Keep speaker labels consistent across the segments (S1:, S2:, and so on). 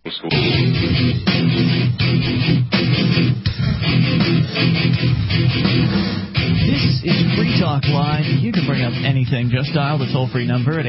S1: school.
S2: This is Free Talk Live. You can bring up anything. Just dial the toll-free number at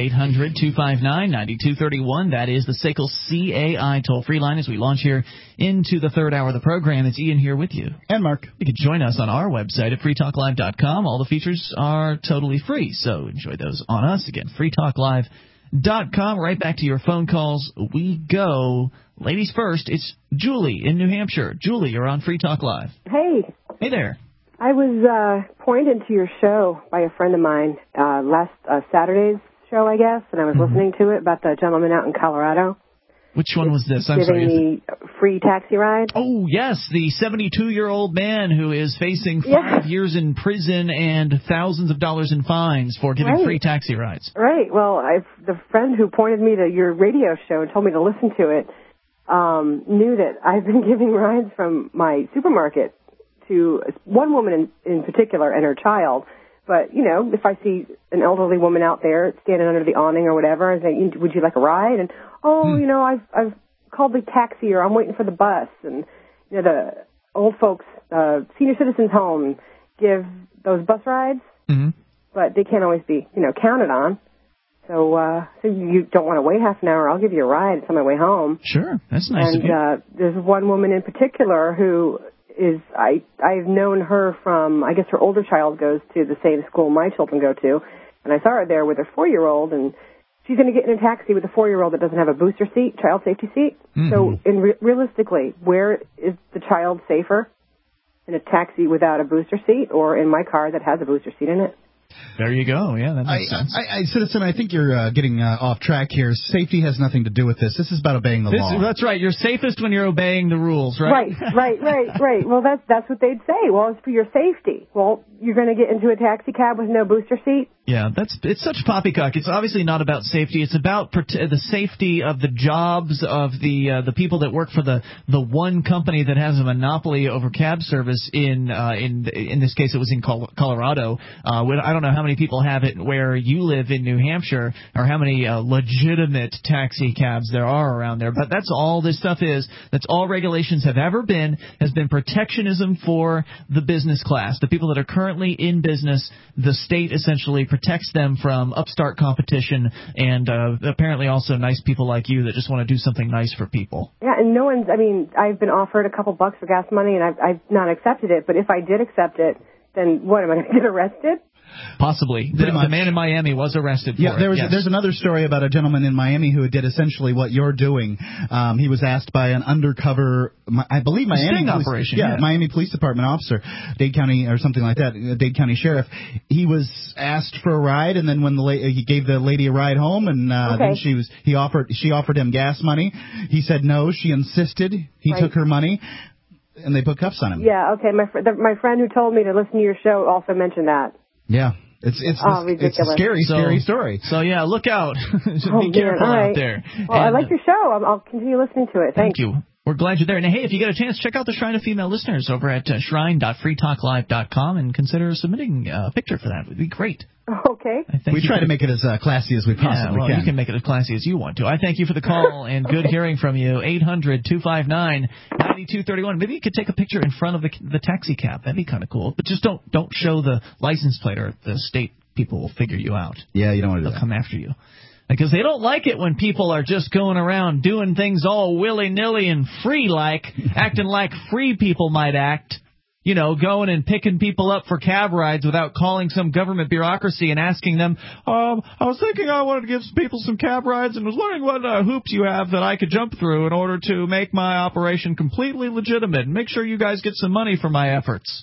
S2: 800-259-9231. That is the SACL CAI toll-free line as we launch here into the third hour of the program. It's Ian here with you.
S3: And Mark.
S2: You can join us on our website at freetalklive.com. All the features are totally free, so enjoy those on us. Again, freetalklive.com. Right back to your phone calls we go. Ladies first, it's Julie in New Hampshire. Julie, you're on Free Talk Live.
S4: Hey.
S2: Hey there.
S4: I was pointed to your show by a friend of mine last Saturday's show, I guess, and I was listening to it about the gentleman out in Colorado.
S2: Which one was this? I'm
S4: giving
S2: sorry.
S4: the free taxi ride.
S2: Oh, yes, the 72-year-old man who is facing 5 years in prison and thousands of dollars in fines for giving free taxi rides.
S4: Right. Well, the friend who pointed me to your radio show and told me to listen to it knew that I've been giving rides from my supermarket to one woman in particular and her child. But, you know, if I see an elderly woman out there standing under the awning or whatever, I say, would you like a ride? And, you know, I've called the taxi or I'm waiting for the bus. And, you know, the old folks, senior citizens home give those bus rides, but they can't always be, you know, counted on. So you don't want to wait half an hour, I'll give you a ride. It's on my way home.
S2: Sure, that's nice of you.
S4: And there's one woman in particular who is, I've known her from, I guess her older child goes to the same school my children go to, and I saw her there with her 4-year-old, and she's going to get in a taxi with a 4-year-old that doesn't have a booster seat, child safety seat. So realistically, where is the child safer? In a taxi without a booster seat or in my car that has a booster seat in it?
S2: There you go. Yeah, that makes sense.
S3: Citizen, I think you're getting off track here. Safety has nothing to do with this. This is about obeying the law.
S2: That's right. You're safest when you're obeying the rules, right?
S4: Right. Well, that's what they'd say. Well, it's for your safety. Well, you're going to get into a taxi cab with no booster seat?
S2: Yeah, it's such poppycock. It's obviously not about safety. It's about the safety of the jobs of the people that work for the one company that has a monopoly over cab service in this case it was in Colorado. I don't know how many people have it where you live in New Hampshire or how many legitimate taxi cabs there are around there. But that's all this stuff is. That's all regulations have ever been, has been protectionism for the business class. The people that are currently in business, the state essentially protects them from upstart competition and apparently also nice people like you that just want to do something nice for people.
S4: Yeah, and I've been offered a couple bucks for gas money and I've not accepted it. But if I did accept it, then what, am I going to get arrested?
S2: Possibly. The man in Miami was arrested for it.
S3: There's another story about a gentleman in Miami who did essentially what you're doing. He was asked by an undercover, I believe Miami
S2: operation.
S3: Miami Police Department officer, Dade County or something like that, Dade County Sheriff. He was asked for a ride, and then when he gave the lady a ride home, and then she offered him gas money. He said no. She insisted. He took her money. And they put cuffs on him. Yeah, okay.
S4: My friend who told me to listen to your show also mentioned that.
S3: Yeah. It's a scary story.
S2: So, yeah, look out. Be careful out there.
S4: Well, I like your show. I'll continue listening to it.
S2: Thank you. We're glad you're there. And, hey, if you get a chance, check out the Shrine of Female Listeners over at shrine.freetalklive.com and consider submitting a picture for that. It would be great.
S4: Okay.
S3: We try to make it as classy as we possibly can.
S2: You can make it as classy as you want to. I thank you for the call and good hearing from you. 800-259-9231. Maybe you could take a picture in front of the taxi cab. That'd be kind of cool. But just don't show the license plate or the state people will figure you out.
S3: Yeah, you don't want to do that.
S2: They'll come after you. Because they don't like it when people are just going around doing things all willy-nilly and free-like, acting like free people might act. You know, going and picking people up for cab rides without calling some government bureaucracy and asking them, I was thinking I wanted to give some people some cab rides and was wondering what hoops you have that I could jump through in order to make my operation completely legitimate and make sure you guys get some money for my efforts.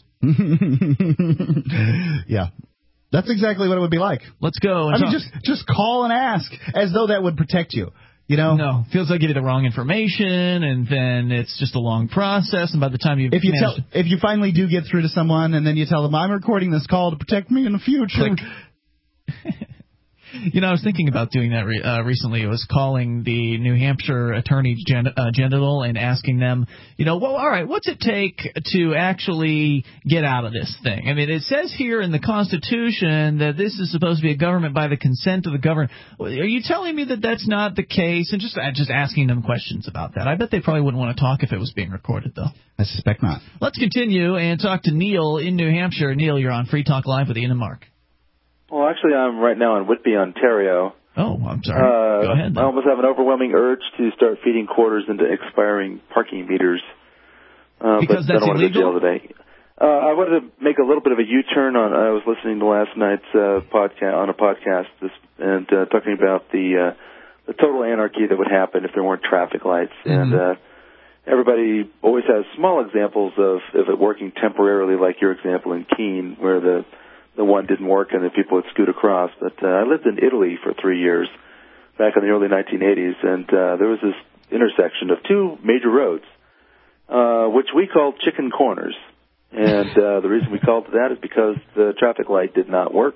S3: Yeah. That's exactly what it would be like.
S2: Let's go.
S3: Just call and ask as though that would protect you. You know?
S2: No. Feels like you get the wrong information, and then it's just a long process, and by the time
S3: if you finally do get through to someone, and then you tell them, I'm recording this call to protect me in the future.
S2: I was thinking about doing that recently. It was calling the New Hampshire Attorney General and asking them, all right, what's it take to actually get out of this thing? I mean, it says here in the Constitution that this is supposed to be a government by the consent of the governed. Are you telling me that that's not the case? And just asking them questions about that. I bet they probably wouldn't want to talk if it was being recorded, though.
S3: I suspect not.
S2: Let's continue and talk to Neil in New Hampshire. Neil, you're on Free Talk Live with Ian and Mark.
S1: Well, actually, I'm right now in Whitby, Ontario.
S2: Oh, I'm sorry. Go ahead.
S1: I almost have an overwhelming urge to start feeding quarters into expiring parking meters.
S2: Because that's illegal?
S1: Today. I wanted to make a little bit of a U-turn on. I was listening to last night's podcast, and talking about the total anarchy that would happen if there weren't traffic lights. Mm-hmm. And everybody always has small examples of it working temporarily, like your example in Keene, where the one didn't work and the people would scoot across. But I lived in Italy for 3 years, back in the early 1980s, and there was this intersection of two major roads, which we called chicken corners. And the reason we called it that is because the traffic light did not work.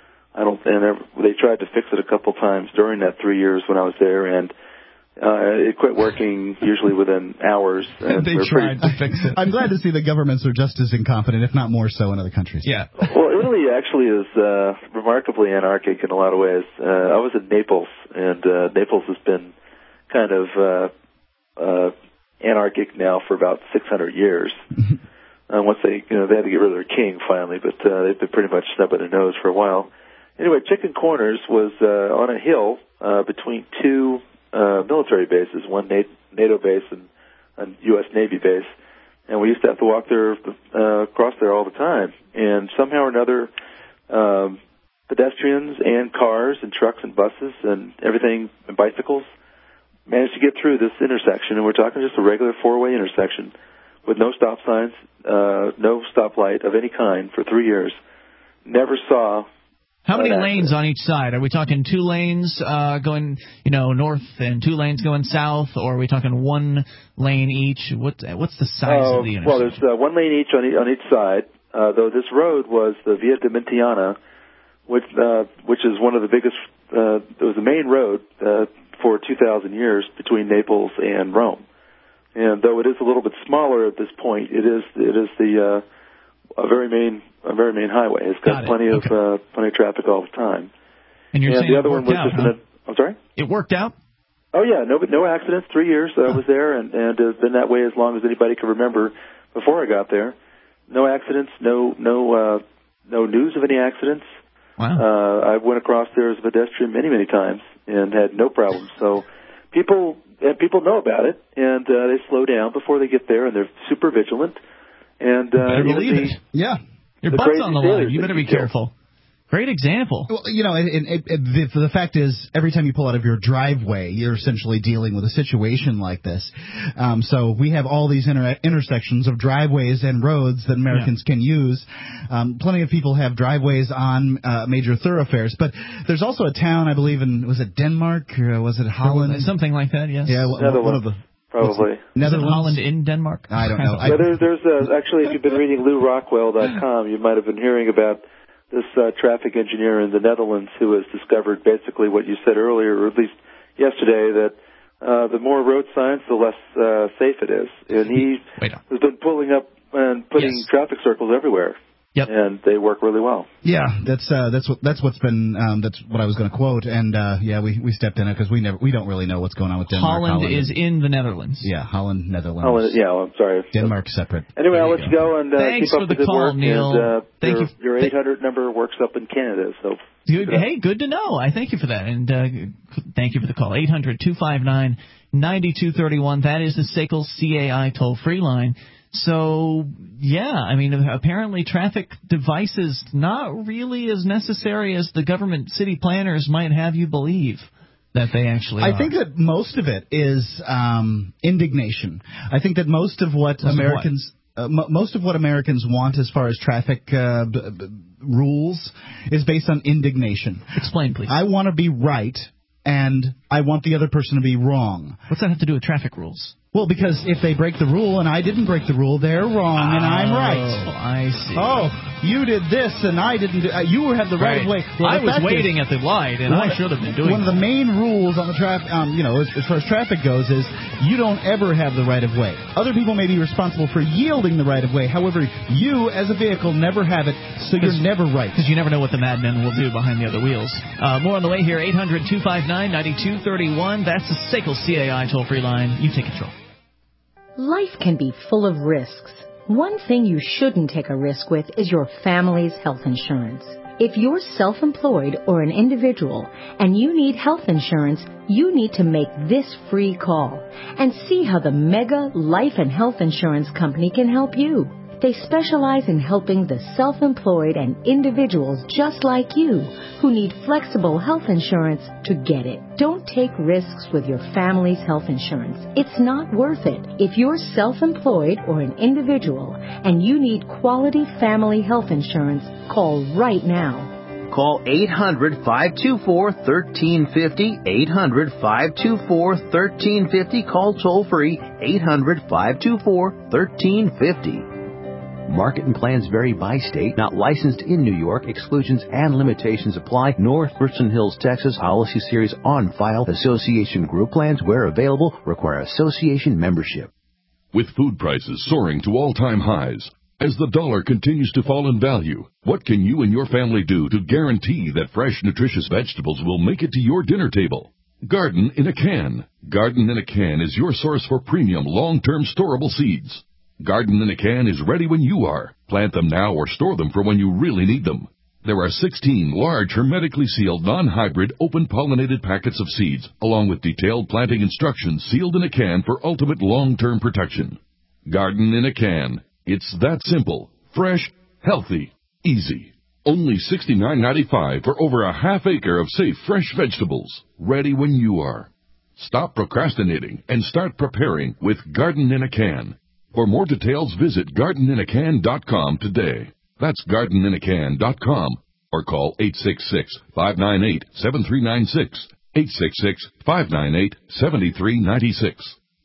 S1: They tried to fix it a couple times during that 3 years when I was there, and it quit working usually within hours.
S2: And they tried to fix it.
S3: I'm glad to see the governments are just as incompetent, if not more so, in other countries.
S2: Yeah.
S1: Well, Italy actually is remarkably anarchic in a lot of ways. I was in Naples, and Naples has been kind of anarchic now for about 600 years. Once they had to get rid of their king finally, but they've been pretty much snubbing their nose for a while. Anyway, Chicken Corners was on a hill between two military bases, one NATO base and a U.S. Navy base, and we used to have to walk there, across there all the time. And somehow or another, pedestrians and cars and trucks and buses and everything, and bicycles, managed to get through this intersection. And we're talking just a regular four-way intersection with no stop signs, no stoplight of any kind for 3 years. Never saw.
S2: How many lanes on each side? Are we talking 2 lanes going, north and 2 lanes going south, or are we talking 1 lane each? What's the size of the intersection?
S1: Well, there's 1 lane each on each side. Though this road was the Via Domitiana, which is one of the biggest. It was the main road for 2,000 years between Naples and Rome. And though it is a little bit smaller at this point, it is a very main highway. It's got plenty of traffic all the time.
S2: And you're saying
S1: the other one was
S2: out,
S1: just I'm sorry?
S2: It worked out?
S1: Oh yeah, no accidents. 3 years I was there, and it's been that way as long as anybody can remember before I got there. No accidents, no news of any accidents.
S2: Wow.
S1: I went across there as a pedestrian many times and had no problems. So people know about it, and they slow down before they get there, and they're super vigilant. And
S2: better believe it.
S3: Yeah.
S2: Your butt's on the line. You better be careful. Great example.
S3: Well, the fact is, every time you pull out of your driveway, you're essentially dealing with a situation like this. So we have all these intersections of driveways and roads that Americans can use. Plenty of people have driveways on major thoroughfares. But there's also a town, I believe, was it Denmark? Or was it Holland?
S2: Something like that, yes.
S3: Yeah, one of the...
S1: Probably.
S2: Netherlands? Holland in Denmark?
S3: I don't know.
S1: There's actually, if you've been reading LouRockwell.com, you might have been hearing about this traffic engineer in the Netherlands who has discovered basically what you said earlier, or at least yesterday, that the more road signs, the less safe it is. And he has been pulling up and putting traffic circles everywhere.
S2: Yep.
S1: And they work really well.
S3: Yeah, that's what's been that's what I was going to quote, and we stepped in it because we don't really know what's going on with Denmark.
S2: Holland is in the Netherlands.
S3: Yeah, Holland, Netherlands.
S1: I'm sorry.
S3: Denmark separate.
S1: Anyway, I'll let you go and
S2: keep
S1: up the good
S2: call,
S1: work.
S2: Neil.
S1: And your 800 number works up in Canada, so.
S2: Hey, good to know. I thank you for that, and thank you for the call. 800-259-9231. That is the SACL CAI toll-free line. So, apparently traffic devices not really as necessary as the government city planners might have you believe that they actually are.
S3: I think that most of it is indignation. I think that most of what Americans want as far as traffic rules is based on indignation.
S2: Explain, please.
S3: I want to be right, and I want the other person to be wrong.
S2: What's that have to do with traffic rules?
S3: Well, because if they break the rule and I didn't break the rule, they're wrong and I'm right.
S2: Oh, I see.
S3: Oh. you did this and I didn't. You had the right of way. Well,
S2: I was waiting at the light, and I should have been doing.
S3: One of the main rules on the traffic, as far as traffic goes, is you don't ever have the right of way. Other people may be responsible for yielding the right of way. However, you as a vehicle never have it, so you're never right.
S2: Because you never know what the madmen will do behind the other wheels. More on the way here. 800-259-9231. That's the SACL CAI toll-free line. You take control.
S5: Life can be full of risks. One thing you shouldn't take a risk with is your family's health insurance. If you're self-employed or an individual and you need health insurance, you need to make this free call and see how the Mega Life and Health Insurance Company can help you. They specialize in helping the self-employed and individuals just like you who need flexible health insurance to get it. Don't take risks with your family's health insurance. It's not worth it. If you're self-employed or an individual and you need quality family health insurance, call right now.
S6: Call 800-524-1350, 800-524-1350. Call toll-free, 800-524-1350. Market and plans vary by state. Not licensed in New York. Exclusions and limitations apply. North Richland Hills, Texas. Policy series on file. Association group plans, where available, require association membership.
S7: With food prices soaring to all-time highs, as the dollar continues to fall in value, what can you and your family do to guarantee that fresh, nutritious vegetables will make it to your dinner table? Garden in a Can. Garden in a Can is your source for premium, long-term storable seeds. Garden in a Can is ready when you are. Plant them now or store them for when you really need them. There are 16 large, hermetically sealed, non-hybrid, open-pollinated packets of seeds, along with detailed planting instructions sealed in a can for ultimate long-term protection. Garden in a Can. It's that simple, fresh, healthy, easy. Only $69.95 for over a half acre of safe, fresh vegetables, ready when you are. Stop procrastinating and start preparing with Garden in a Can. For more details, visit gardeninacan.com today. That's gardeninacan.com or call 866-598-7396, 866-598-7396.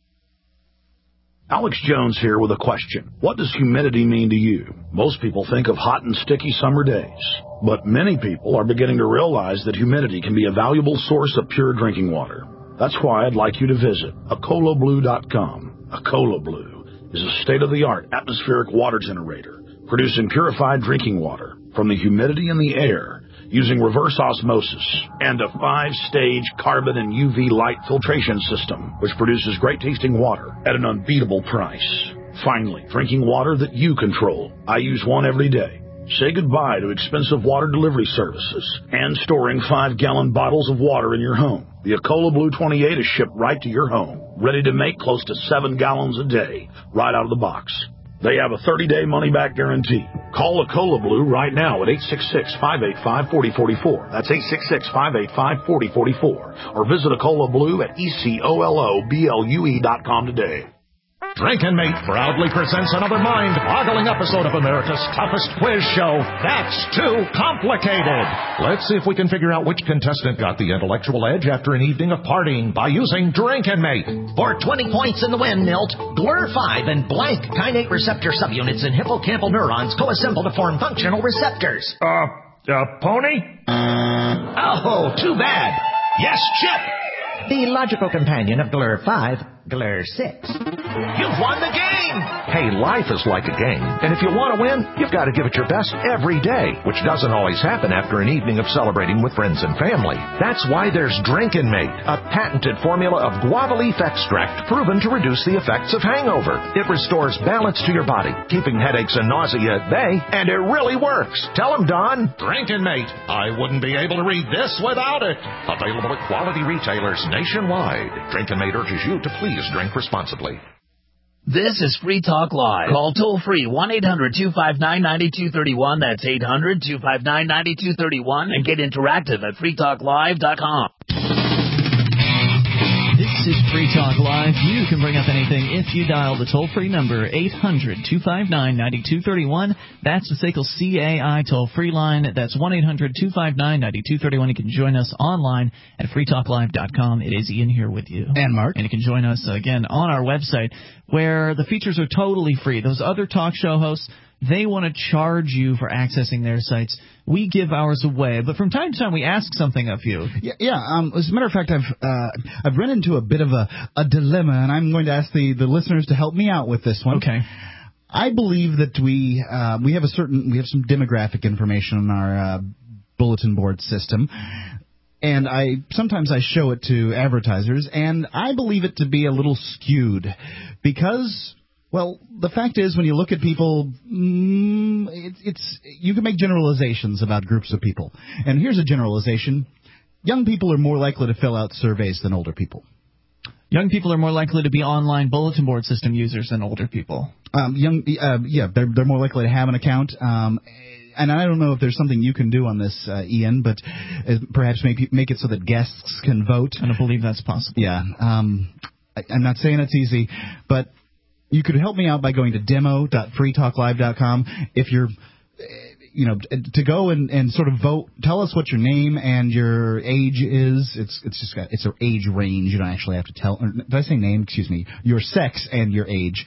S8: Alex Jones here with a question. What does humidity mean to you? Most people think of hot and sticky summer days, but many people are beginning to realize that humidity can be a valuable source of pure drinking water. That's why I'd like you to visit AcolaBlue.com. Acola Blue is a state-of-the-art atmospheric water generator producing purified drinking water from the humidity in the air using reverse osmosis and a 5-stage carbon and UV light filtration system, which produces great-tasting water at an unbeatable price. Finally, drinking water that you control. I use one every day. Say goodbye to expensive water delivery services and storing 5-gallon bottles of water in your home. The Acola Blue 28 is shipped right to your home, ready to make close to 7 gallons a day, right out of the box. They have a 30-day money-back guarantee. Call Acola Blue right now at 866-585-4044. That's 866-585-4044. Or visit Acola Blue at ECOLOBLUE.com today.
S9: Drinkin' Mate proudly presents another mind-boggling episode of America's toughest quiz show, That's Too Complicated. Let's see if we can figure out which contestant got the intellectual edge after an evening of partying by using Drinkin' Mate.
S10: For 20 points in the win, Milt, GLUR5 and blank kainate receptor subunits in hippocampal neurons co-assemble to form functional receptors.
S9: Pony?
S10: Oh, too bad. Yes, Chip.
S11: The logical companion of GLUR5, GLUR6.
S10: You've won the game!
S9: Hey, life is like a game, and if you want to win, you've got to give it your best every day, which doesn't always happen after an evening of celebrating with friends and family. That's why there's Drinkin' Mate, a patented formula of guava leaf extract proven to reduce the effects of hangover. It restores balance to your body, keeping headaches and nausea at bay, and it really works. Tell them, Don. Drinkin' Mate. I wouldn't be able to read this without it. Available at quality retailers nationwide. Drinkin' Mate urges you to please drink responsibly.
S12: This is Free Talk Live. Call toll-free 1-800-259-9231. That's 800-259-9231. And get interactive at freetalklive.com.
S2: This is Free Talk Live. You can bring up anything if you dial the toll-free number 800-259-9231. That's the SACL CAI toll-free line. That's 1-800-259-9231. You can join us online at freetalklive.com. It is Ian here with you.
S3: And Mark.
S2: And you can join us again on our website where the features are totally free. Those other talk show hosts, they want to charge you for accessing their sites. We give ours away, but from time to time we ask something of you.
S3: Yeah. As a matter of fact, I've run into a bit of a dilemma, and I'm going to ask the listeners to help me out with this one.
S2: Okay.
S3: I believe that we have some demographic information on our bulletin board system, and sometimes I show it to advertisers, and I believe it to be a little skewed because, well, the fact is, when you look at people, you can make generalizations about groups of people. And here's a generalization. Young people are more likely to fill out surveys than older people.
S2: Young people are more likely to be online bulletin board system users than older people.
S3: They're more likely to have an account. And I don't know if there's something you can do on this, Ian, but perhaps make it so that guests can vote.
S2: I don't believe that's possible.
S3: Yeah. I'm not saying it's easy, but you could help me out by going to demo.freetalklive.com. If you're, to go and sort of vote, tell us what your name and your age is. It's an age range. You don't actually have to tell. Did I say name? Excuse me. Your sex and your age.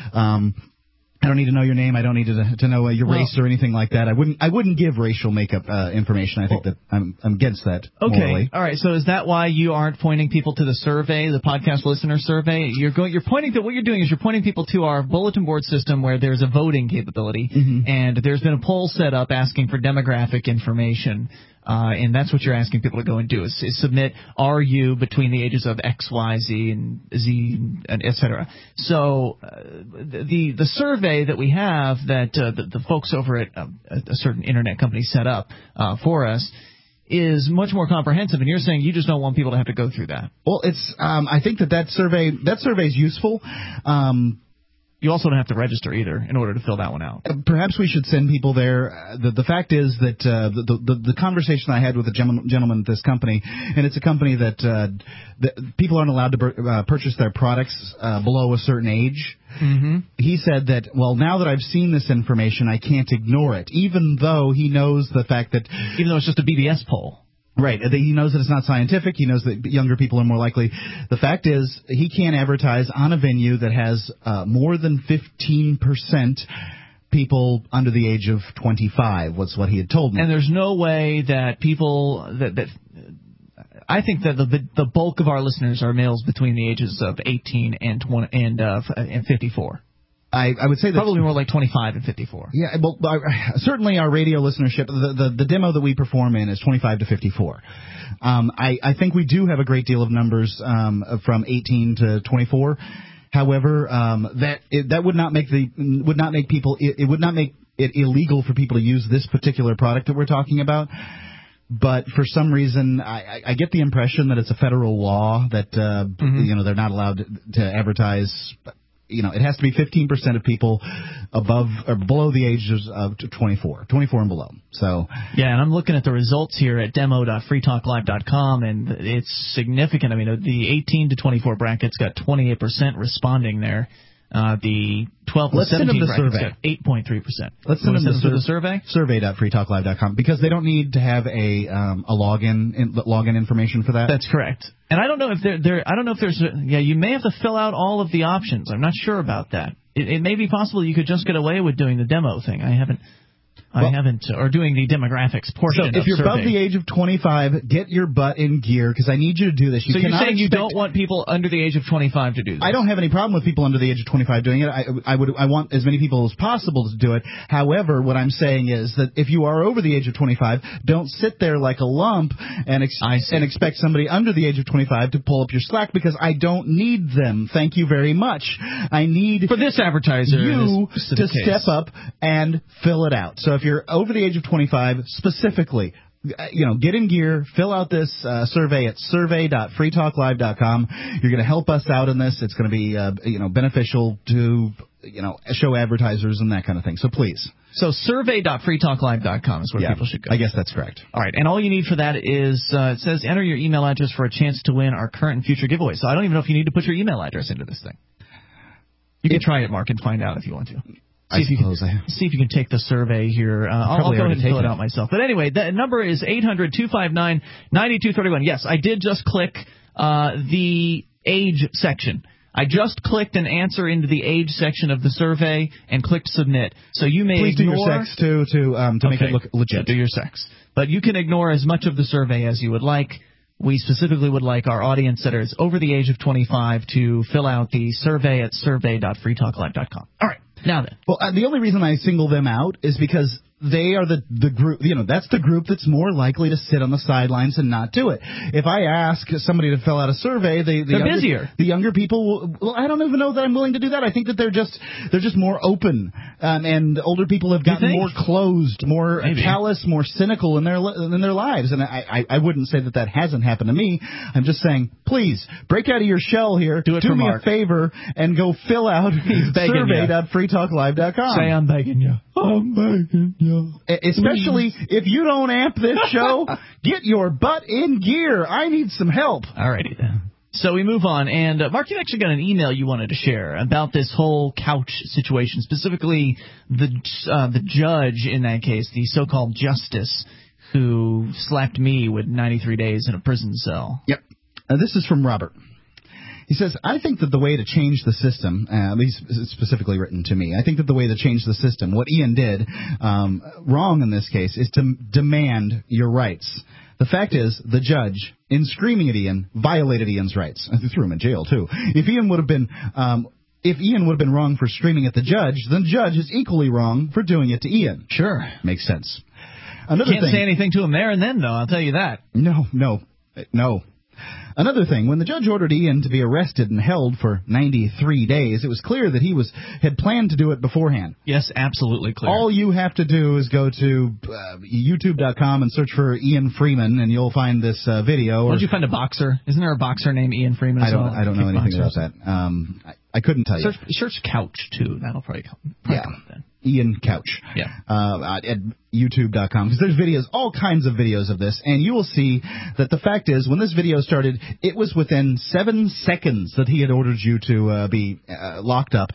S3: I don't need to know your name. I don't need to know your race or anything like that. I wouldn't give racial makeup information. I think that I'm against that.
S2: Okay.
S3: Morally.
S2: All right. So is that why you aren't pointing people to the survey, the podcast listener survey? You're pointing to what you're doing is you're pointing people to our bulletin board system where there's a voting capability, and there's been a poll set up asking for demographic information. And that's what you're asking people to go and do is submit, are you between the ages of X, Y, Z, and Z, and et cetera. So the survey that we have that the folks over at a certain internet company set up for us is much more comprehensive, and you're saying you just don't want people to have to go through that.
S3: Well, it's I think that survey is useful.
S2: You also don't have to register either in order to fill that one out.
S3: Perhaps we should send people there. The fact is that the conversation I had with a gentleman at this company, and it's a company that people aren't allowed to purchase their products below a certain age.
S2: Mm-hmm.
S3: He said that, well, now that I've seen this information, I can't ignore it, even though he knows the fact that...
S2: Even though it's just a BBS poll.
S3: Right. He knows that it's not scientific. He knows that younger people are more likely. The fact is, he can't advertise on a venue that has more than 15% people under the age of 25, was what he had told me.
S2: And there's no way that people that I think that the bulk of our listeners are males between the ages of 18 and 20 and 54.
S3: I would say that
S2: probably more like 25 and 54.
S3: Yeah, well, certainly our radio listenership, the demo that we perform in is 25 to 54. I think we do have a great deal of numbers from 18 to 24. However, that would not make it illegal for people to use this particular product that we're talking about. But for some reason, I get the impression that it's a federal law that they're not allowed to advertise. It has to be 15% of people above or below the ages of 24 and below. So
S2: yeah, and I'm looking at the results here at demo.freetalklive.com, and it's significant. I mean, the 18 to 24 brackets got 28% responding there. The 12 to 17 brackets got 8.3%.
S3: Let's send them
S2: the survey.
S3: Survey.freetalklive.com, because they don't need to have a login information for that.
S2: That's correct. And I don't know if there's you may have to fill out all of the options. I'm not sure about that. It may be possible you could just get away with doing the demo thing. I haven't or doing the demographics portion of
S3: So if you're
S2: survey.
S3: above the age of 25, get your butt in gear, because I need you to do this.
S2: So you're saying you don't want people under the age of 25 to do this?
S3: I don't have any problem with people under the age of 25 doing it. I want as many people as possible to do it. However, what I'm saying is that if you are over the age of 25, don't sit there like a lump and expect somebody under the age of 25 to pull up your slack, because I don't need them. Thank you very much. I need
S2: for this advertiser
S3: you to step up and fill it out. So if you're over the age of 25, specifically, get in gear, fill out this survey at survey.freetalklive.com. You're going to help us out in this. It's going to be beneficial to show advertisers and that kind of thing. So please.
S2: So survey.freetalklive.com is where people should go.
S3: I guess that's correct.
S2: All right, and all you need for that is it says enter your email address for a chance to win our current and future giveaways. So I don't even know if you need to put your email address into this thing. You can try it, Mark, and find out if you want to. See if you can take the survey here. I'll go ahead and fill it out myself. But anyway, the number is 800-259-9231. Yes, I did just click the age section. I just clicked an answer into the age section of the survey and clicked submit. So you may
S3: Please
S2: ignore...
S3: do your sex, too, to make it look legit.
S2: Yeah, do your sex. But you can ignore as much of the survey as you would like. We specifically would like our audience that is over the age of 25 to fill out the survey at survey.freetalklive.com. All right. Now then.
S3: Well, the only reason I single them out is because they are the group, that's the group that's more likely to sit on the sidelines and not do it. If I ask somebody to fill out a survey, they're busier. The younger people, I don't even know that I'm willing to do that. I think that they're just more open, and older people have gotten more closed, more callous, more cynical in their lives. And I wouldn't say that hasn't happened to me. I'm just saying, please break out of your shell here. Do me a favor and go fill out survey.freetalklive.com.
S2: Say I'm begging you.
S3: I'm begging you. Especially if you don't amp this show, get your butt in gear. I need some help.
S2: All righty then. So we move on, and Mark, you actually got an email you wanted to share about this whole couch situation, specifically the judge in that case, the so-called justice, who slapped me with 93 days in a prison cell.
S3: Yep. This is from Robert. He says, I think that the way to change the system, he's specifically written to me, I think that the way to change the system, what Ian did wrong in this case, is to demand your rights. The fact is, the judge, in screaming at Ian, violated Ian's rights. I threw him in jail, too. If Ian would have been wrong for screaming at the judge, then the judge is equally wrong for doing it to Ian.
S2: Sure.
S3: Makes sense.
S2: Can't say anything to him there and then, though, I'll tell you that.
S3: No. Another thing, when the judge ordered Ian to be arrested and held for 93 days, it was clear that he had planned to do it beforehand.
S2: Yes, absolutely clear.
S3: All you have to do is go to YouTube.com and search for Ian Freeman, and you'll find this video.
S2: Why don't you find a boxer? Isn't there a boxer named Ian Freeman as well?
S3: I don't know anything about that. I couldn't tell you.
S2: Search Couch, too. That'll probably come up then.
S3: Ian Couch.
S2: Yeah.
S3: At YouTube.com. Because there's all kinds of videos of this, and you will see that the fact is, when this video started, it was within 7 seconds that he had ordered you to be locked up.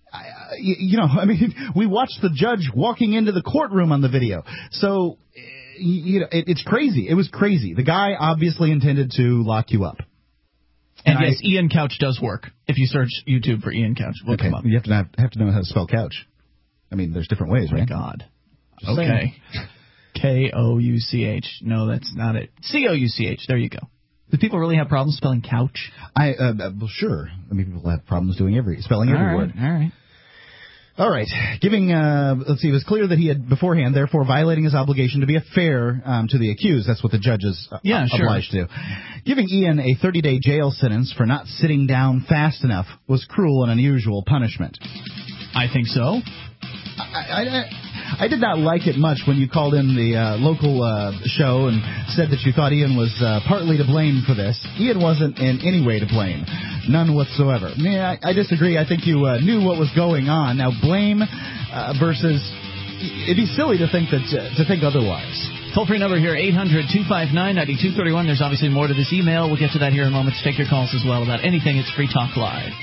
S3: We watched the judge walking into the courtroom on the video. So, it's crazy. It was crazy. The guy obviously intended to lock you up.
S2: And yes, Ian Couch does work. If you search YouTube for Ian Couch, we'll come up.
S3: You have to know how to spell couch. I mean, there's different ways, right?
S2: Oh, my God. Okay. K-O-U-C-H. No, that's not it. C-O-U-C-H. There you go. Do people really have problems spelling couch?
S3: Well, sure. I mean, people have problems spelling every word. All right. Let's see, it was clear that he had beforehand, therefore violating his obligation to be fair to the accused. That's what the judge is obliged to. Giving Ian a 30-day jail sentence for not sitting down fast enough was cruel and unusual punishment.
S2: I think so.
S3: I did not like it much when you called in the local show and said that you thought Ian was partly to blame for this. Ian wasn't in any way to blame. None whatsoever. Yeah, I disagree. I think you knew what was going on. Now, blame versus... It'd be silly to think otherwise.
S2: Toll-free number here, 800-259-9231. There's obviously more to this email. We'll get to that here in a moment. Take your calls as well about anything. It's Free Talk Live.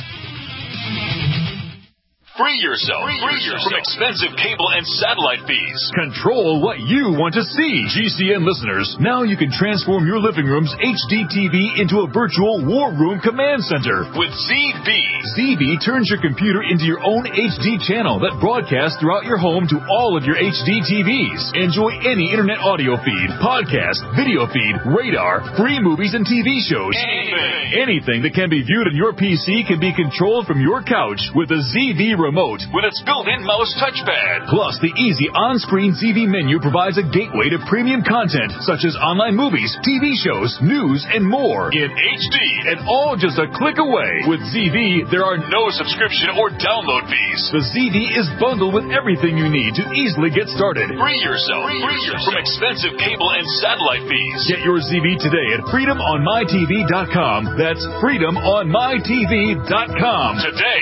S13: Free yourself from expensive cable and satellite fees. Control what you want to see. GCN listeners, now you can transform your living room's HD TV into a virtual war room command center with ZB. ZB turns your computer into your own HD channel that broadcasts throughout your home to all of your HD TVs. Enjoy any internet audio feed, podcast, video feed, radar, free movies and TV shows. Anything that can be viewed on your PC can be controlled from your couch with a ZB remote with its built-in mouse touchpad. Plus, the easy on-screen ZB menu provides a gateway to premium content such as online movies, TV shows, news, and more in HD and all just a click away. With ZB, there are no subscription or download fees. The ZB is bundled with everything you need to easily get started. Free yourself from expensive cable and satellite fees. Get your ZB today at freedomonmytv.com. That's freedomonmytv.com today.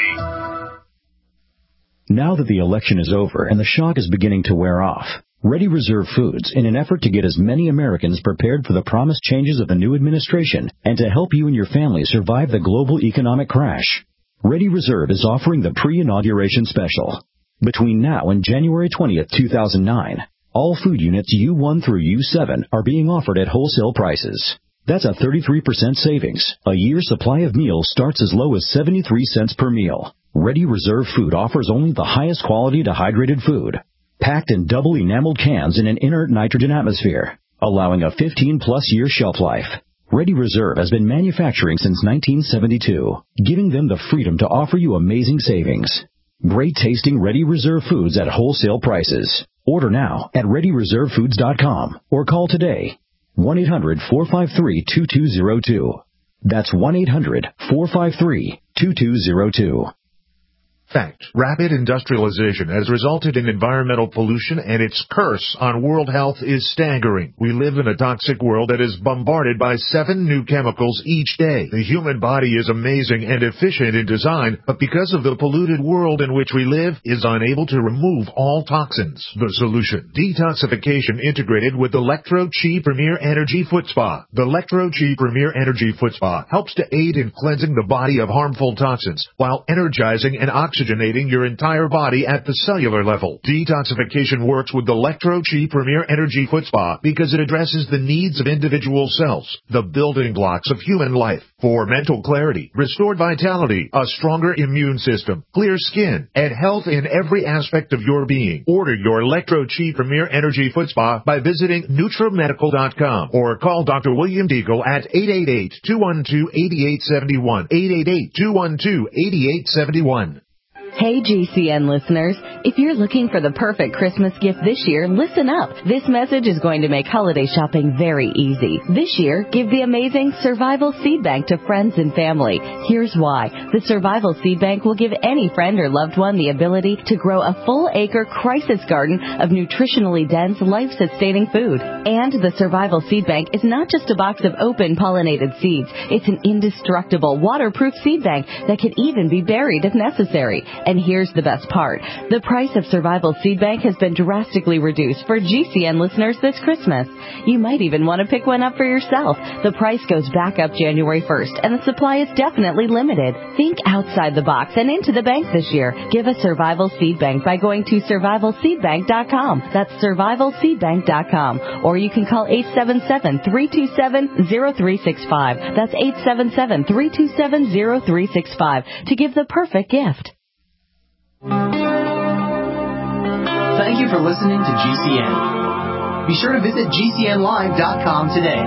S6: Now that the election is over and the shock is beginning to wear off, Ready Reserve Foods, in an effort to get as many Americans prepared for the promised changes of the new administration and to help you and your family survive the global economic crash, Ready Reserve is offering the pre-inauguration special. Between now and January 20th, 2009, all food units U1 through U7 are being offered at wholesale prices.
S14: That's a 33% savings. A year's supply of meals starts as low as 73 cents per meal. Ready Reserve Food offers only the highest quality dehydrated food, packed in double enameled cans in an inert nitrogen atmosphere, allowing a 15-plus year shelf life. Ready Reserve has been manufacturing since 1972, giving them the freedom to offer you amazing savings. Great tasting Ready Reserve foods at wholesale prices. Order now at ReadyReserveFoods.com or call today. 1-800-453-2202. That's 1-800-453-2202.
S9: Fact. Rapid industrialization has resulted in environmental pollution, and its curse on world health is staggering. We live in a toxic world that is bombarded by 7 new chemicals each day. The human body is amazing and efficient in design, but because of the polluted world in which we live, is unable to remove all toxins. The solution: detoxification integrated with Electro-Chi Premier Energy Foot Spa. The Electro-Chi Premier Energy Foot Spa helps to aid in cleansing the body of harmful toxins while energizing and oxygenating your entire body at the cellular level. Detoxification works with the Electro-Chi Premier Energy Foot Spa because it addresses the needs of individual cells, the building blocks of human life, for mental clarity, restored vitality, a stronger immune system, clear skin, and health in every aspect of your being. Order your Electro-Chi Premier Energy Foot Spa by visiting NutraMedical.com or call Dr. William Deagle at 888-212-8871, 888-212-8871.
S15: Hey GCN listeners, if you're looking for the perfect Christmas gift this year, listen up. This message is going to make holiday shopping very easy. This year, give the amazing Survival Seed Bank to friends and family. Here's why. The Survival Seed Bank will give any friend or loved one the ability to grow a full-acre crisis garden of nutritionally dense, life-sustaining food. And the Survival Seed Bank is not just a box of open pollinated seeds. It's an indestructible, waterproof seed bank that can even be buried if necessary. And here's the best part. The price of Survival Seed Bank has been drastically reduced for GCN listeners this Christmas. You might even want to pick one up for yourself. The price goes back up January 1st, and the supply is definitely limited. Think outside the box and into the bank this year. Give a Survival Seed Bank by going to survivalseedbank.com. That's survivalseedbank.com. Or you can call 877-327-0365. That's 877-327-0365 to give the perfect gift.
S2: Thank you for listening to GCN. Be sure to visit GCNlive.com today.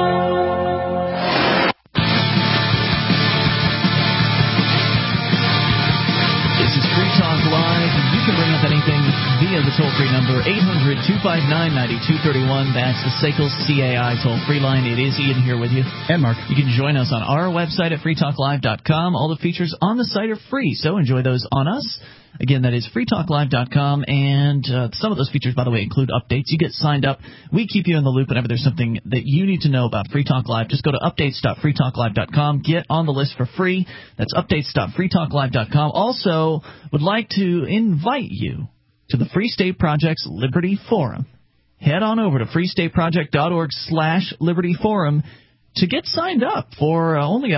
S2: This is Free Talk Live, and you can bring up anything via the toll-free number 800-259-9231. That's the SACL CAI toll-free line. It is Ian here with you.
S3: And Mark.
S2: You can join us on our website at freetalklive.com. All the features on the site are free, so enjoy those on us. Again, that is freetalklive.com, and some of those features, by the way, include updates. You get signed up. We keep you in the loop whenever there's something that you need to know about Free Talk Live. Just go to updates.freetalklive.com. Get on the list for free. That's updates.freetalklive.com. Also, would like to invite you to the Free State Project's Liberty Forum. Head on over to freestateproject.org/Liberty Forum to get signed up for only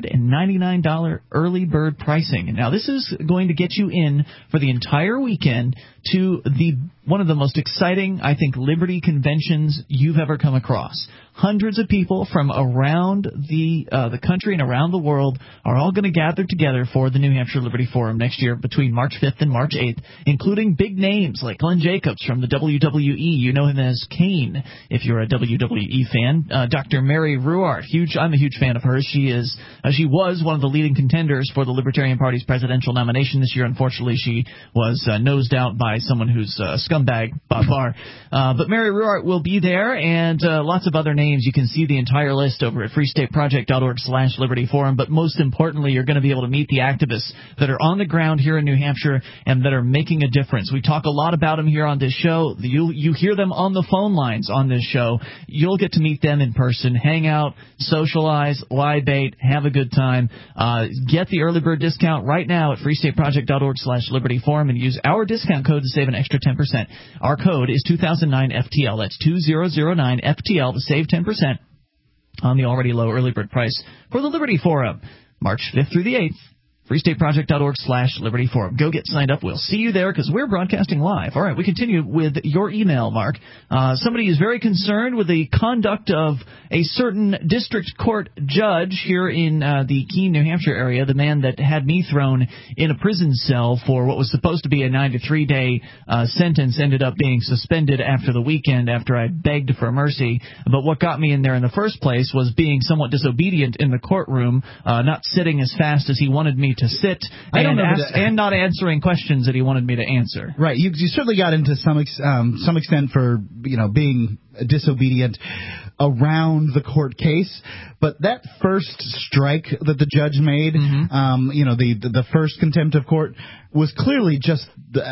S2: $199 early bird pricing. Now, this is going to get you in for the entire weekend to one of the most exciting, I think, Liberty conventions you've ever come across. Hundreds of people from around the country and around the world are all going to gather together for the New Hampshire Liberty Forum next year between March 5th and March 8th, including big names like Glenn Jacobs from the WWE. You know him as Kane if you're a WWE fan. Dr. Mary Ruwart. I'm a huge fan of hers. She was one of the leading contenders for the Libertarian Party's presidential nomination this year. Unfortunately, she was nosed out by someone who's a scumbag, Bob Barr. But Mary Ruwart will be there, and lots of other names. You can see the entire list over at freestateproject.org/Liberty Forum. But most importantly, you're going to be able to meet the activists that are on the ground here in New Hampshire and that are making a difference. We talk a lot about them here on this show. You hear them on the phone lines on this show. You'll get to meet them in person, hang out, socialize, lie bait, have a good time. Get the early bird discount right now at freestateproject.org/Liberty Forum and use our discount code to save an extra 10%. Our code is 2009FTL. That's 2009FTL to save 10% on the already low early bird price for the Liberty Forum, March 5th through the 8th. freestateproject.org/Liberty Forum. Go get signed up. We'll see you there because we're broadcasting live. All right, we continue with your email, Mark. Somebody is very concerned with the conduct of a certain district court judge here in the Keene, New Hampshire area, the man that had me thrown in a prison cell for what was supposed to be a 93-day sentence, ended up being suspended after the weekend after I begged for mercy. But what got me in there in the first place was being somewhat disobedient in the courtroom, not sitting as fast as he wanted me to sit, and not answering questions that he wanted me to answer.
S3: Right. You certainly got into some extent for being disobedient around the court case, but that first strike that the judge made, the first contempt of court was clearly just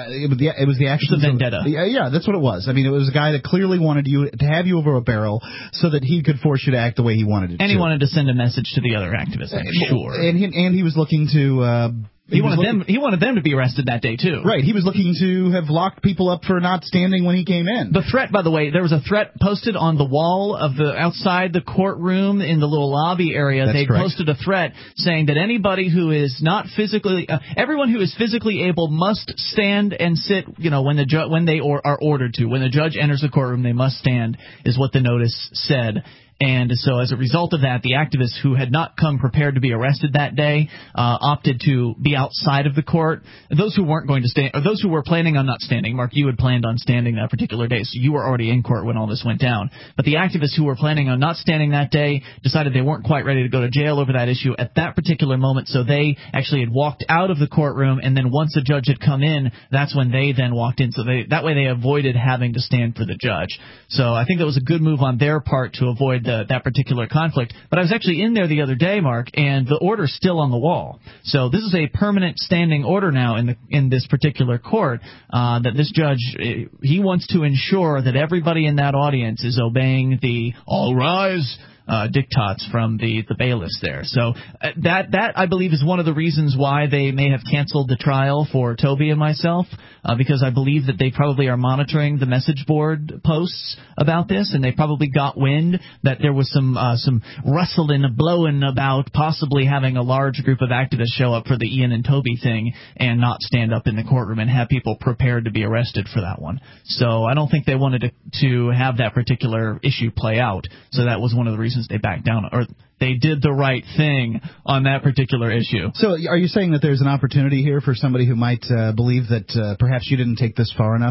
S3: it was the actions
S2: of vendetta.
S3: Yeah, that's what it was. I mean, it was a guy that clearly wanted you to have you over a barrel so that he could force you to act the way he wanted it to.
S2: And he wanted to send a message to the other activists, I'm sure.
S3: And he was looking to.
S2: He wanted them to be arrested that day, too.
S3: Right. He was looking to have locked people up for not standing when he came in.
S2: The threat, by the way, there was a threat posted on the wall of outside the courtroom in the little lobby area.
S3: That's correct.
S2: Posted a threat saying that anybody who is not physically, everyone who is physically able must stand and sit, when they are ordered to. When the judge enters the courtroom, they must stand, is what the notice said. And so as a result of that, the activists who had not come prepared to be arrested that day opted to be outside of the court. Those who weren't going to stand, or those who were planning on not standing, Mark, you had planned on standing that particular day, so you were already in court when all this went down. But the activists who were planning on not standing that day decided they weren't quite ready to go to jail over that issue at that particular moment, so they actually had walked out of the courtroom, and then once the judge had come in, that's when they then walked in. So that way they avoided having to stand for the judge. So I think that was a good move on their part to avoid that particular conflict. But I was actually in there the other day, Mark, and the order's still on the wall. So this is a permanent standing order now in this particular court, that this judge, he wants to ensure that everybody in that audience is obeying the all rise diktats from the bailiffs there. So that I believe is one of the reasons why they may have canceled the trial for Toby and myself, because I believe that they probably are monitoring the message board posts about this, and they probably got wind that there was some rustling, blowing about possibly having a large group of activists show up for the Ian and Toby thing and not stand up in the courtroom and have people prepared to be arrested for that one. So I don't think they wanted to have that particular issue play out. So that was one of the reasons they backed down, or they did the right thing on that particular issue.
S3: So are you saying that there's an opportunity here for somebody who might believe that perhaps you didn't take this far enough,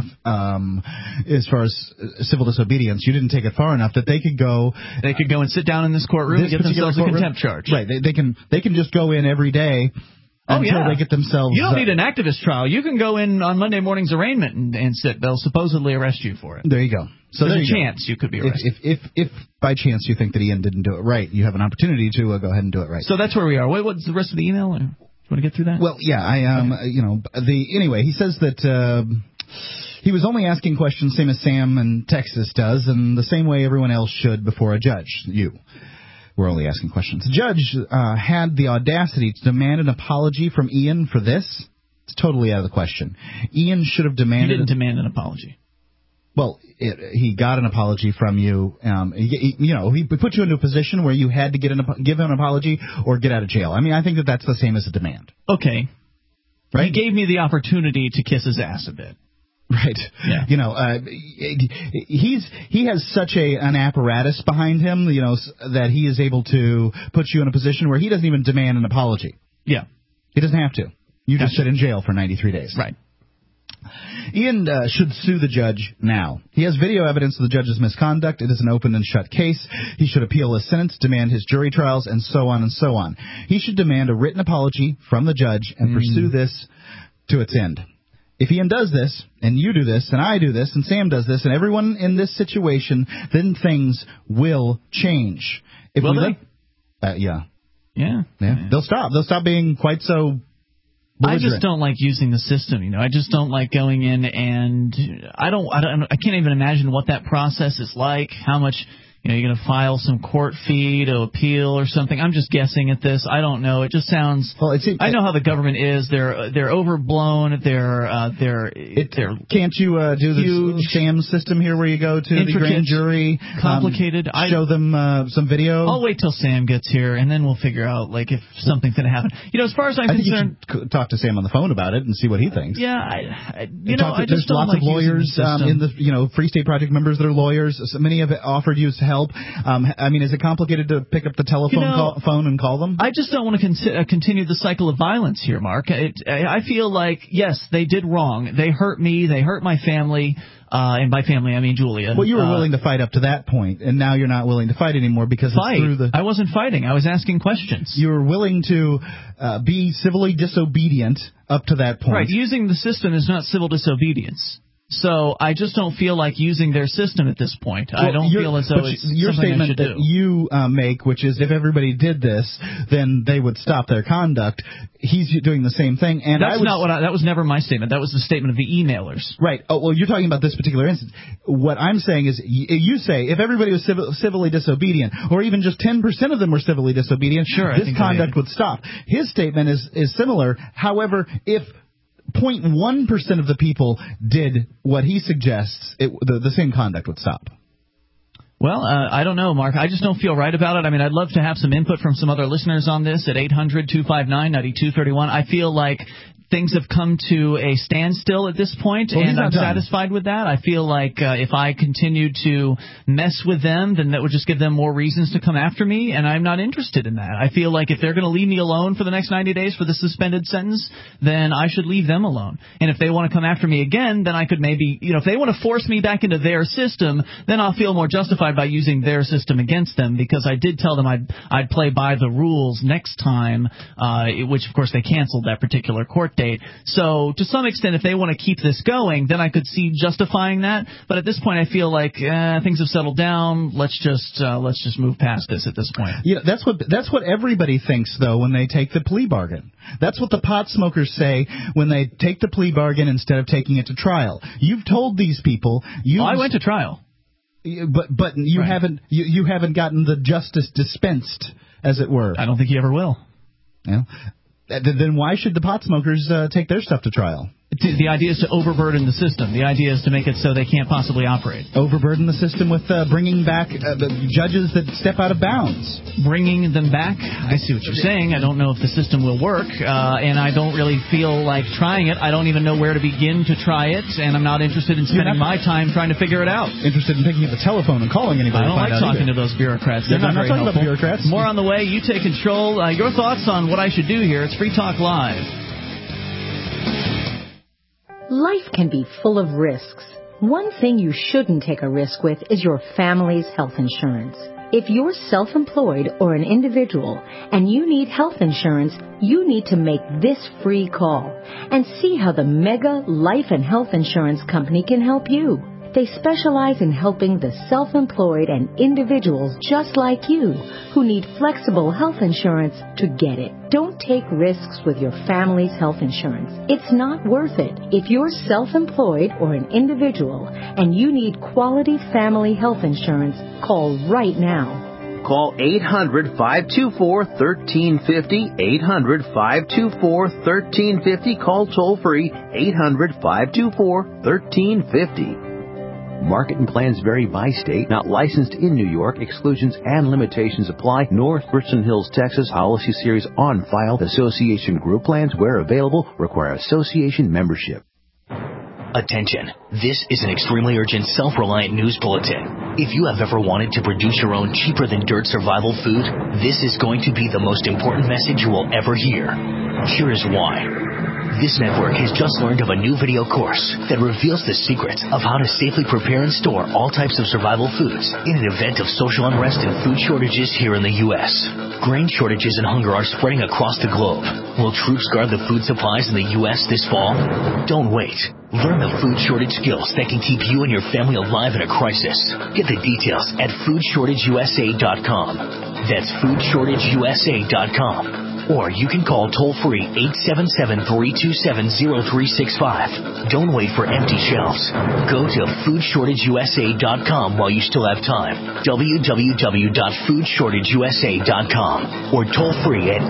S3: as far as civil disobedience, you didn't take it far enough, that they could go
S2: and sit down in this courtroom and get themselves a contempt charge?
S3: Right. They can just go in every day until they get themselves...
S2: You don't need an activist trial. You can go in on Monday morning's arraignment and sit. They'll supposedly arrest you for it.
S3: There you go. So
S2: there's a chance you could be arrested.
S3: If by chance you think that Ian didn't do it right, you have an opportunity to go ahead and do it right.
S2: So that's where we are. What's the rest of the email? Do you want to get through that?
S3: Well, yeah, anyway, he says that he was only asking questions same as Sam in Texas does, and the same way everyone else should before a judge. We're only asking questions. The judge had the audacity to demand an apology from Ian for this. It's totally out of the question. Ian should have demanded...
S2: He didn't demand an apology.
S3: Well, he got an apology from you. He put you into a position where you had to give him an apology or get out of jail. I mean, I think that's the same as a demand.
S2: Okay.
S3: Right?
S2: He gave me the opportunity to kiss his ass a bit.
S3: Right.
S2: Yeah.
S3: He has such an apparatus behind him, that he is able to put you in a position where he doesn't even demand an apology.
S2: Yeah.
S3: He doesn't have to. You just sit in jail for 93 days.
S2: Right.
S3: Ian should sue the judge now. He has video evidence of the judge's misconduct. It is an open and shut case. He should appeal his sentence, demand his jury trials, and so on and so on. He should demand a written apology from the judge and pursue this to its end. If Ian does this, and you do this, and I do this, and Sam does this, and everyone in this situation, then things will change.
S2: Will they?
S3: Yeah.
S2: Yeah.
S3: They'll stop. They'll stop being quite so...
S2: I just don't like using the system, I just don't like going in, and I can't even imagine what that process is like, how much, you're going to file some court fee to appeal or something. I'm just guessing at this. I don't know. It just sounds. Well, I know how the government is. They're overblown.
S3: Can't you do the sham system here where you go to the grand jury,
S2: complicated?
S3: Show them some video.
S2: I'll wait till Sam gets here, and then we'll figure out if something's going to happen. As far as I'm concerned,
S3: you should talk to Sam on the phone about it and see what he thinks.
S2: Yeah, I just
S3: there's
S2: don't
S3: lots
S2: like
S3: of lawyers in the Free State Project members that are lawyers. So many have offered you help. Is it complicated to pick up the phone and call them?
S2: I just don't want to continue the cycle of violence here, Mark. I feel like, yes, they did wrong. They hurt me. They hurt my family. And by family, I mean Julia.
S3: Well, you were willing to fight up to that point, and now you're not willing to fight anymore because it's through the...
S2: I wasn't fighting. I was asking questions.
S3: You were willing to be civilly disobedient up to that point.
S2: Right. Using the system is not civil disobedience. So I just don't feel like using their system at this point. I don't feel as though it's
S3: your
S2: something I should
S3: statement that
S2: do.
S3: you make, which is if everybody did this, then they would stop their conduct. He's doing the same thing, and
S2: that was never my statement. That was the statement of the emailers.
S3: Right. Oh, well, you're talking about this particular instance. What I'm saying is, you say if everybody was civilly disobedient, or even just 10% of them were civilly disobedient, this conduct would stop. His statement is similar. However, if 0.1% of the people did what he suggests, the same conduct would stop.
S2: Well, I don't know, Mark. I just don't feel right about it. I'd love to have some input from some other listeners on this at 800-259-9231. I feel like things have come to a standstill at this point, and I'm satisfied with that. I feel like if I continue to mess with them, then that would just give them more reasons to come after me, and I'm not interested in that. I feel like if they're going to leave me alone for the next 90 days for the suspended sentence, then I should leave them alone. And if they want to come after me again, then I could maybe, if they want to force me back into their system, then I'll feel more justified by using their system against them, because I did tell them I'd play by the rules next time, which, of course, they canceled that particular court date. So to some extent, if they want to keep this going, then I could see justifying that. But at this point, I feel like things have settled down. Let's just move past this at this point.
S3: Yeah, that's what everybody thinks, though, when they take the plea bargain. That's what the pot smokers say when they take the plea bargain instead of taking it to trial. You've told these people
S2: I went to trial.
S3: But you haven't gotten the justice dispensed, as it were.
S2: I don't think you ever will.
S3: Yeah. Then why should the pot smokers take their stuff to trial?
S2: The idea is to overburden the system. The idea is to make it so they can't possibly operate.
S3: Overburden the system with bringing back the judges that step out of bounds.
S2: Bringing them back? I see what you're saying. I don't know if the system will work, and I don't really feel like trying it. I don't even know where to begin to try it, and I'm not interested in spending my time trying to figure it out.
S3: Interested in picking up the telephone and calling anybody?
S2: I don't like talking to those bureaucrats. They're not very helpful.
S3: About bureaucrats.
S2: More on the way. You take control. Your thoughts on what I should do here. It's Free Talk Live.
S5: Life can be full of risks. One thing you shouldn't take a risk with is your family's health insurance. If you're self-employed or an individual and you need health insurance, you need to make this free call and see how the Mega Life and Health Insurance Company can help you. They specialize in helping the self-employed and individuals just like you who need flexible health insurance to get it. Don't take risks with your family's health insurance. It's not worth it. If you're self-employed or an individual and you need quality family health insurance, call right now.
S6: Call 800-524-1350, 800-524-1350. Call toll-free, 800-524-1350. Marketing plans vary by state, not licensed in New York. Exclusions and limitations apply. North Richland Hills, Texas. Policy series on file. Association group plans, where available, require association membership.
S16: Attention. This is an extremely urgent, self-reliant news bulletin. If you have ever wanted to produce your own cheaper-than-dirt survival food, this is going to be the most important message you will ever hear. Here is why. This network has just learned of a new video course that reveals the secrets of how to safely prepare and store all types of survival foods in an event of social unrest and food shortages here in the U.S. Grain shortages and hunger are spreading across the globe. Will troops guard the food supplies in the U.S. this fall? Don't wait. Learn the food shortage skills that can keep you and your family alive in a crisis. Get the details at foodshortageusa.com. That's foodshortageusa.com. Or you can call toll-free 877-327-0365. Don't wait for empty shelves. Go to foodshortageusa.com while you still have time. www.foodshortageusa.com. Or toll-free at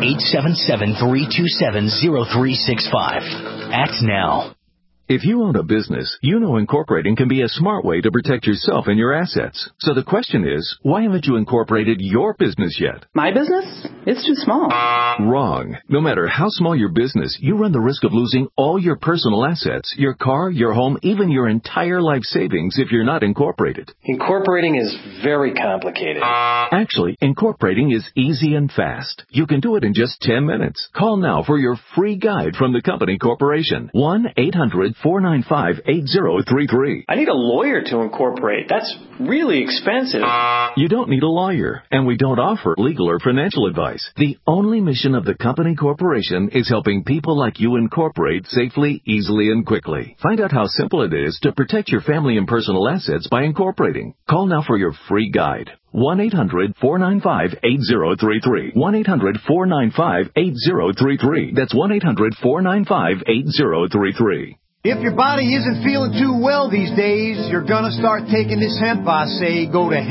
S16: 877-327-0365. Act now.
S9: If you own a business, you know incorporating can be a smart way to protect yourself and your assets. So the question is, why haven't you incorporated your business yet?
S17: My business? It's too small.
S9: Wrong. No matter how small your business, you run the risk of losing all your personal assets, your car, your home, even your entire life savings if you're not incorporated.
S18: Incorporating is very complicated.
S9: Actually, incorporating is easy and fast. You can do it in just 10 minutes. Call now for your free guide from the company corporation. 1-800-495-8033.
S18: I need a lawyer to incorporate. That's really expensive.
S9: You don't need a lawyer, and we don't offer legal or financial advice. The only mission of the company corporation is helping people like you incorporate safely, easily, and quickly. Find out how simple it is to protect your family and personal assets by incorporating. Call now for your free guide. 1-800-495-8033. 1-800-495-8033. That's 1-800-495-8033.
S19: If your body isn't feeling too well these days, you're gonna start taking this hemp, I say. Go to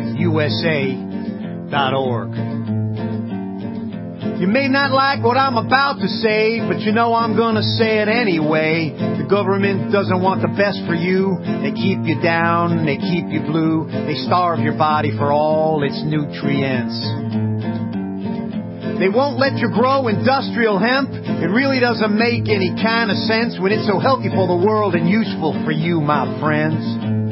S19: hempusa.org. You may not like what I'm about to say, but you know I'm gonna say it anyway. The government doesn't want the best for you. They keep you down, they keep you blue. They starve your body for all its nutrients. They won't let you grow industrial hemp. It really doesn't make any kind of sense when it's so healthy for the world and useful for you, my friends.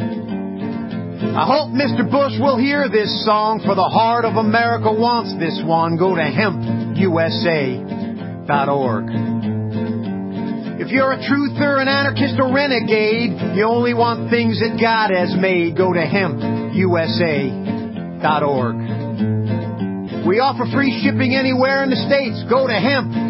S19: I hope Mr. Bush will hear this song, for the heart of America wants this one. Go to hempusa.org. If you're a truther, an anarchist, or renegade, you only want things that God has made. Go to hempusa.org. We offer free shipping anywhere in the States. Go to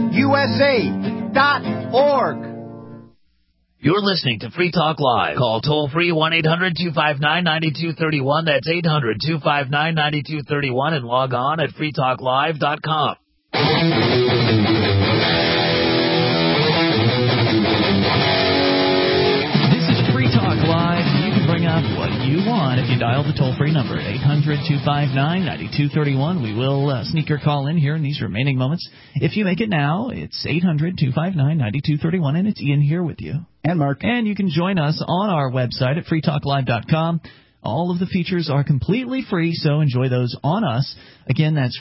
S19: hempusa.org.
S12: You're listening to Free Talk Live. Call toll-free 1-800-259-9231. That's 800-259-9231. And log on at freetalklive.com.
S2: This is Free Talk Live. You can bring up what you want if you dial the toll-free number at 800-259-9231. We will sneak your call in here in these remaining moments. If you make it now, it's 800-259-9231, and it's Ian here with you.
S3: And Mark. And
S2: you can join us on our website at freetalklive.com. All of the features are completely free, so enjoy those on us. Again, that's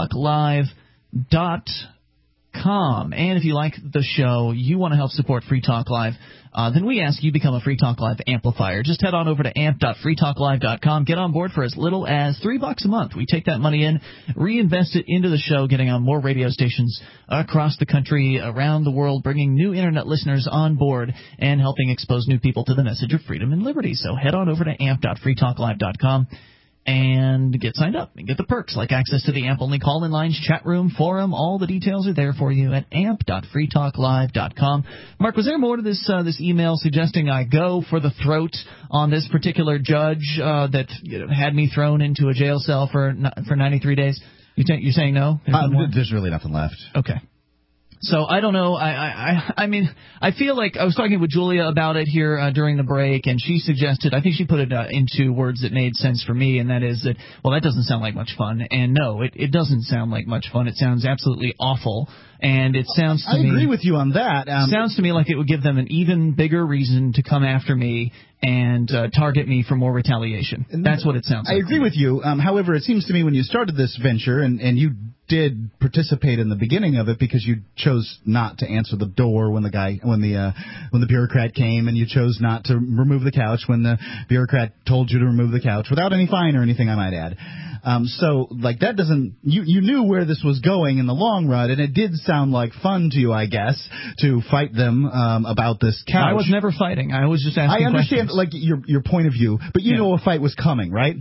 S2: freetalklive.com. And if you like the show, you want to help support Free Talk Live, then we ask you become a Free Talk Live amplifier. Just head on over to amp.freetalklive.com. Get on board for as little as $3 a month. We take that money in, reinvest it into the show, getting on more radio stations across the country, around the world, bringing new Internet listeners on board, and helping expose new people to the message of freedom and liberty. So head on over to amp.freetalklive.com. and get signed up and get the perks like access to the AMP-only call-in lines, chat room, forum. All the details are there for you at amp.freetalklive.com. Mark, was there more to this email suggesting I go for the throat on this particular judge that had me thrown into a jail cell for 93 days? You're saying no?
S3: There's really nothing left.
S2: Okay. So I don't know. I mean, I feel like I was talking with Julia about it here during the break, and she suggested, I think she put it into words that made sense for me, and that is that, well, that doesn't sound like much fun. And no, it doesn't sound like much fun. It sounds absolutely awful. And it sounds to me...
S3: I agree with you on that.
S2: Sounds to me like it would give them an even bigger reason to come after me and target me for more retaliation. That's what it sounds like.
S3: I agree with you. However, it seems to me when you started this venture, and you did participate in the beginning of it because you chose not to answer the door when the bureaucrat came, and you chose not to remove the couch when the bureaucrat told you to remove the couch without any fine or anything, I might add. So, like, that doesn't... You knew where this was going in the long run, and it did sound like fun to you, I guess, to fight them about this couch.
S2: I was never fighting. I was just asking questions.
S3: I understand, like, your point of view, but you know a fight was coming, right?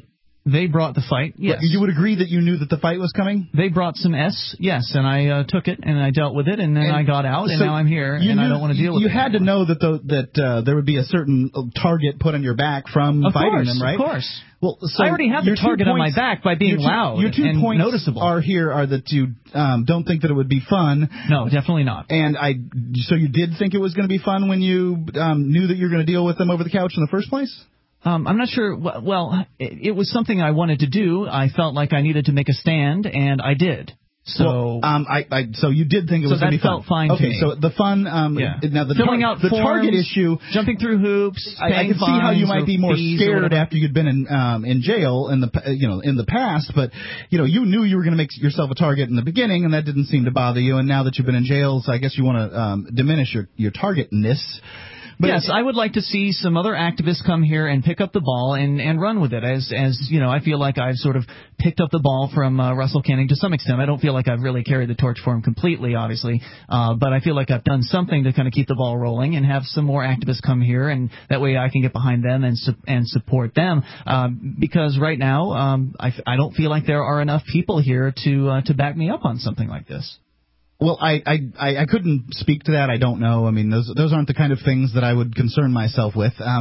S2: They brought the fight, yes.
S3: You would agree that you knew that the fight was coming?
S2: They brought some yes, and I took it, and I dealt with it, and then I got out, and now I'm here, and I don't want to deal with it.
S3: You had to know that there would be a certain target put on your back from fighting them, right?
S2: Of course.
S3: Well, so
S2: I already have the target on my back by being loud
S3: your 2
S2: and
S3: points
S2: noticeable.
S3: Are that you don't think that it would be fun.
S2: No, definitely not.
S3: And so you did think it was going to be fun when you knew that you were going to deal with them over the couch in the first place?
S2: I'm not sure. Well, it was something I wanted to do. I felt like I needed to make a stand, and I did. So,
S3: so you did think it was going to be fun.
S2: So that felt fine to me.
S3: Okay, so the fun, now
S2: filling out
S3: the
S2: forms,
S3: target issue,
S2: jumping through hoops,
S3: I can see how you might be more scared after you'd been in jail in the past, but you knew you were going to make yourself a target in the beginning, and that didn't seem to bother you. And now that you've been in jail, so I guess you want to diminish your targetness. But
S2: yes, I would like to see some other activists come here and pick up the ball and run with it. As I feel like I've sort of picked up the ball from Russell Canning to some extent. I don't feel like I've really carried the torch for him completely, obviously, but I feel like I've done something to kind of keep the ball rolling and have some more activists come here, and that way I can get behind them and support them. Because right now, I don't feel like there are enough people here to back me up on something like this.
S3: Well, I couldn't speak to that. I don't know. I mean, those aren't the kind of things that I would concern myself with. I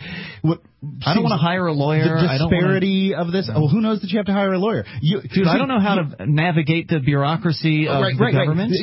S2: don't want to hire a lawyer.
S3: The disparity of this. Well, who knows that you have to hire a lawyer?
S2: Dude, I don't know how to navigate the bureaucracy of the government.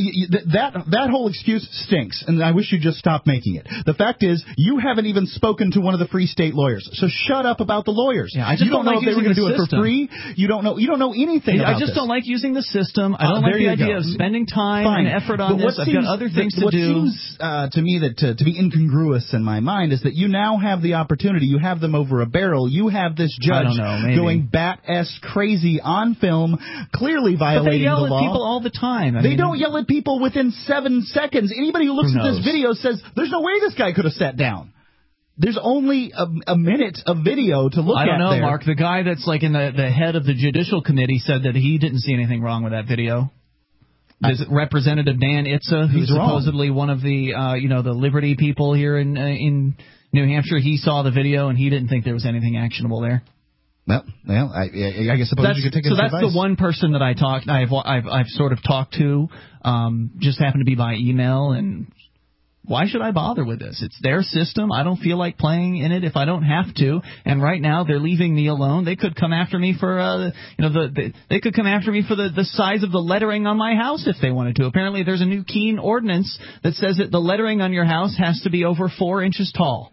S3: That whole excuse stinks, and I wish you'd just stop making it. The fact is, you haven't even spoken to one of the Free State lawyers, so shut up about the lawyers.
S2: Yeah, I just don't
S3: know
S2: like
S3: if they were going to do it
S2: system.
S3: for free. You don't know anything about
S2: I just
S3: this.
S2: don't like using the system. I don't like the idea of spending time and effort on this. I've got other things to do.
S3: What seems to me that to be incongruous in my mind is that you now have the opportunity. You have them over a barrel. You have this judge going bat-ass crazy on film, clearly violating the law.
S2: But they yell at people all the time.
S3: They don't yell at people within 7 seconds. Anybody who looks at this video says, there's no way this guy could have sat down. There's only a minute of video to look at.
S2: I don't know,
S3: there.
S2: Mark. The guy that's like in the head of the Judicial Committee said that he didn't see anything wrong with that video. There's Representative Dan Itza, who's supposedly one of the the Liberty people here in New Hampshire. He saw the video and he didn't think there was anything actionable there.
S3: Well, I guess suppose you could take it as advice.
S2: So that's the one person that I've sort of talked to, just happened to be by email, and why should I bother with this? It's their system. I don't feel like playing in it if I don't have to. And right now they're leaving me alone. They could come after me for they could come after me for the size of the lettering on my house if they wanted to. Apparently there's a new Keene ordinance that says that the lettering on your house has to be over 4 inches tall,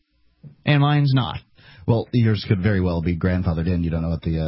S2: and mine's not.
S3: Well, yours could very well be grandfathered in. You don't know what the...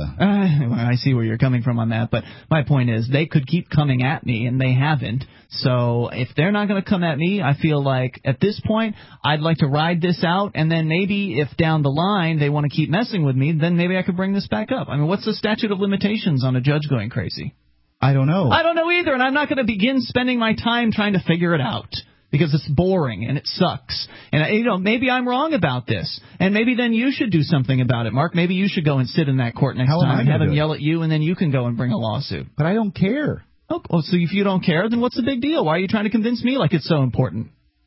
S2: I see where you're coming from on that, but my point is they could keep coming at me, and they haven't. So if they're not going to come at me, I feel like at this point I'd like to ride this out, and then maybe if down the line they want to keep messing with me, then maybe I could bring this back up. I mean, what's the statute of limitations on a judge going crazy?
S3: I don't know.
S2: I don't know either, and I'm not going to begin spending my time trying to figure it out, because it's boring and it sucks. And, maybe I'm wrong about this. And maybe then you should do something about it, Mark. Maybe you should go and sit in that court next time and have him yell at you, and then you can go and bring a lawsuit.
S3: But I don't care.
S2: Oh, so if you don't care, then what's the big deal? Why are you trying to convince me like it's so important?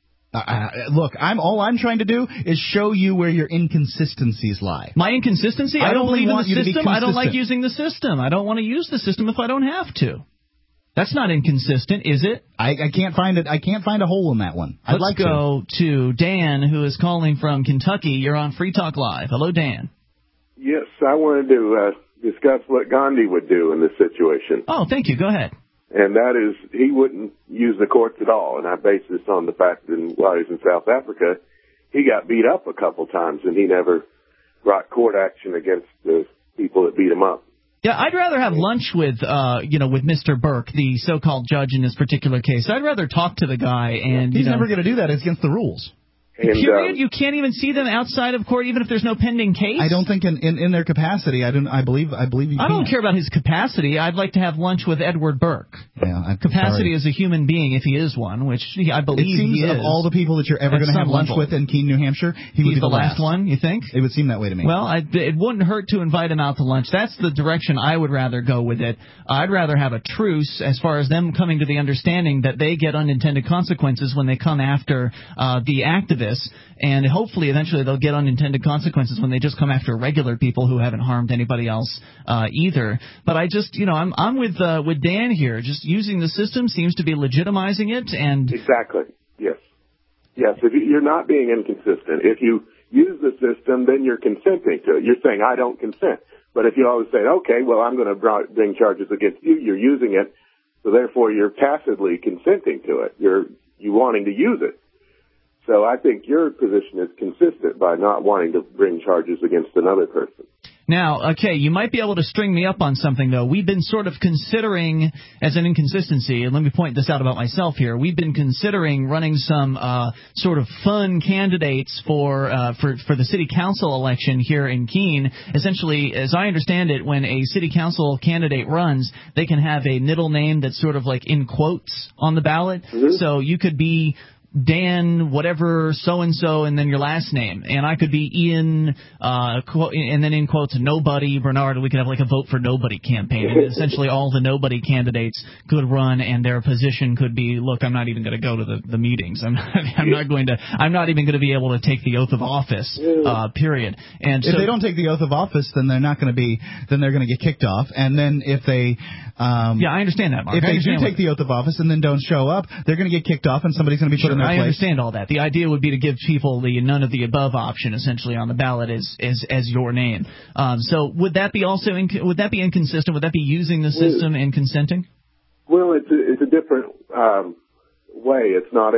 S3: Look, all I'm trying to do is show you where your inconsistencies lie.
S2: My inconsistency? I don't believe in the system. I don't like
S3: using
S2: using the system. I don't want to use the system if I don't have to. That's not inconsistent, is it?
S3: I can't find it. I can't find a hole in that one.
S2: Let's go to Dan, who is calling from Kentucky. You're on Free Talk Live. Hello, Dan.
S20: Yes, I wanted to discuss what Gandhi would do in this situation.
S2: Oh, thank you. Go ahead.
S20: And that is, he wouldn't use the courts at all. And I base this on the fact that while he was in South Africa, he got beat up a couple times, and he never brought court action against the people that beat him up.
S2: Yeah, I'd rather have lunch with Mr. Burke, the so-called judge in this particular case. I'd rather talk to the guy. And
S3: he's never going to do that. It's against the rules.
S2: Period. You can't even see them outside of court, even if there's no pending case.
S3: I don't think in their capacity. I believe you.
S2: I don't care about his capacity. I'd like to have lunch with Edward Burke.
S3: Yeah,
S2: capacity as a human being, if he is one, which I believe he is.
S3: Of all the people that you're ever going to have lunch with in Keene, New Hampshire, he would be
S2: the last one. You think?
S3: It would seem that way to me.
S2: Well, it wouldn't hurt to invite him out to lunch. That's the direction I would rather go with it. I'd rather have a truce as far as them coming to the understanding that they get unintended consequences when they come after the activists. this, and hopefully eventually they'll get unintended consequences when they just come after regular people who haven't harmed anybody else either. But I just, I'm with Dan here. Just using the system seems to be legitimizing it, and
S20: exactly. Yes. If you're not being inconsistent, if you use the system, then you're consenting to it. You're saying, I don't consent. But if you always say, okay, well, I'm going to bring charges against you, you're using it, so therefore you're tacitly consenting to it. You wanting to use it. So I think your position is consistent by not wanting to bring charges against another person.
S2: Now, okay, you might be able to string me up on something, though. We've been sort of considering, as an inconsistency, and let me point this out about myself here, we've been considering running some sort of fun candidates for the city council election here in Keene. Essentially, as I understand it, when a city council candidate runs, they can have a middle name that's sort of like in quotes on the ballot. Mm-hmm. So you could be Dan, whatever, so-and-so, and then your last name. And I could be Ian, and then in quotes, nobody, Bernard, and we could have like a vote for nobody campaign. And essentially all the nobody candidates could run, and their position could be, look, I'm not even going to go to the meetings. I'm not even going to be able to take the oath of office, period. And
S3: if they don't take the oath of office, then they're not going to be, then they're going to get kicked off. And then if they,
S2: yeah, I understand that, Mark.
S3: If they do take the oath of office and then don't show up, they're going to get kicked off, and somebody's going to be put in their place.
S2: I understand all that. The idea would be to give people the none of the above option, essentially, on the ballot as your name. So would that be also would that be inconsistent? Would that be using the system and consenting?
S20: Well, it's a different way. It's not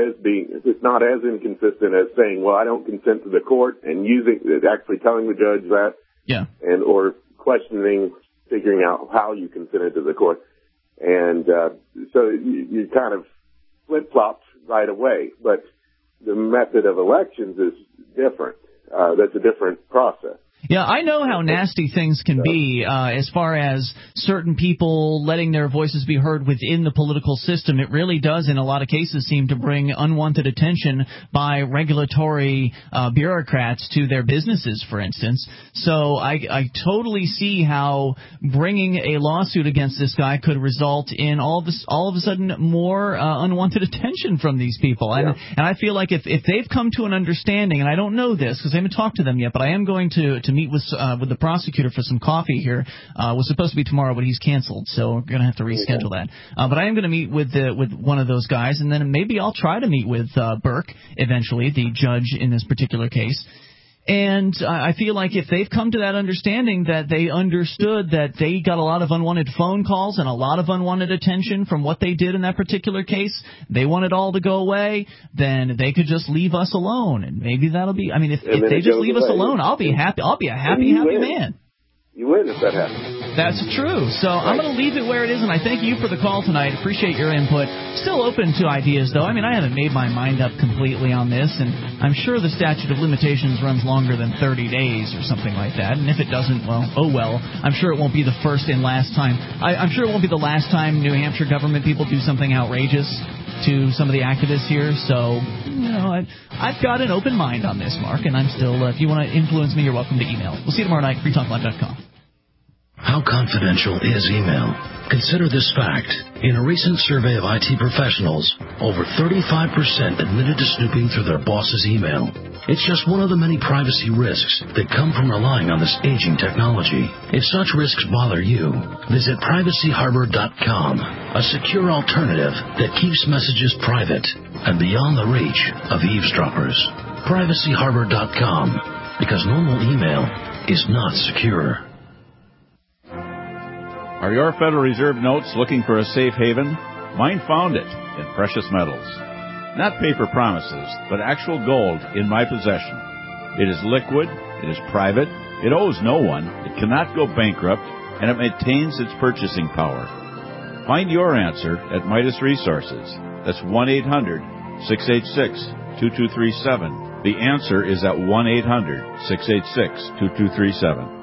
S20: as inconsistent as saying, well, I don't consent to the court, and actually telling the judge that, and or questioning, figuring out how you consented to the court, and so you kind of flip-flopped right away. But the method of elections is different. That's a different process.
S2: Yeah, I know how nasty things can be as far as certain people letting their voices be heard within the political system. It really does, in a lot of cases, seem to bring unwanted attention by regulatory bureaucrats to their businesses, for instance. So I totally see how bringing a lawsuit against this guy could result in all of a sudden more unwanted attention from these people. And I feel like if they've come to an understanding, and I don't know this because I haven't talked to them yet, but I am going to meet with the prosecutor for some coffee here. Was supposed to be tomorrow, but he's canceled, so we're going to have to reschedule that. But I am going to meet with one of those guys, and then maybe I'll try to meet with Burke eventually, the judge in this particular case. And I feel like if they've come to that understanding that they understood that they got a lot of unwanted phone calls and a lot of unwanted attention from what they did in that particular case, they want it all to go away, then they could just leave us alone. And maybe that'll be, I mean, if they just leave us alone, I'll be happy. I'll be a happy man.
S20: You win if that happens.
S2: That's true. So I'm going to leave it where it is, and I thank you for the call tonight. Appreciate your input. Still open to ideas, though. I mean, I haven't made my mind up completely on this, and I'm sure the statute of limitations runs longer than 30 days or something like that. And if it doesn't, well, oh well. I'm sure it won't be the first and last time. I'm sure it won't be the last time New Hampshire government people do something outrageous to some of the activists here. So, I've got an open mind on this, Mark, and I'm still, if you want to influence me, you're welcome to email. We'll see you tomorrow night, freetalklive.com.
S21: How confidential is email? Consider this fact. In a recent survey of IT professionals, over 35% admitted to snooping through their boss's email. It's just one of the many privacy risks that come from relying on this aging technology. If such risks bother you, visit privacyharbor.com, a secure alternative that keeps messages private and beyond the reach of eavesdroppers. Privacyharbor.com, because normal email is not secure.
S22: Are your Federal Reserve notes looking for a safe haven? Mine found it in precious metals. Not paper promises, but actual gold in my possession. It is liquid, it is private, it owes no one, it cannot go bankrupt, and it maintains its purchasing power. Find your answer at Midas Resources. That's 1-800-686-2237. The answer is at 1-800-686-2237.